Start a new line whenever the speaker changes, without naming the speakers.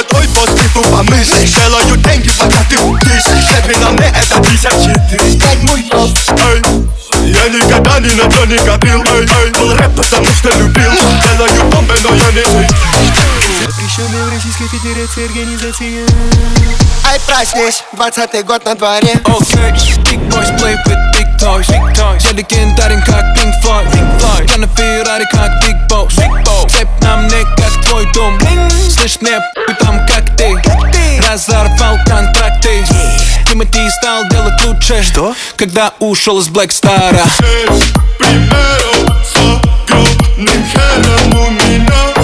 твой после тупо мысли. Делаю деньги, пока ты удишь. Шефи на мне это 54. Как мой рост. Я никогда ни на то не копил. Был рэп, потому что любил. Делаю бомбы, но я не ты.
Запрещенная в Российской Федерации организация.
Ай, проснись, 20-й год на дворе.
Окей, big boys play with big toys. Я легендарен, как Pink Floyd. Я на Феррари, как Big Boss. Цепь на мне, как твой дом. Слышь, мне пи там, как ты. Разорвал контракты. Тимати стал делать лучше.
Что?
Когда ушел из Black Star.
Примером с огромным хером у меня.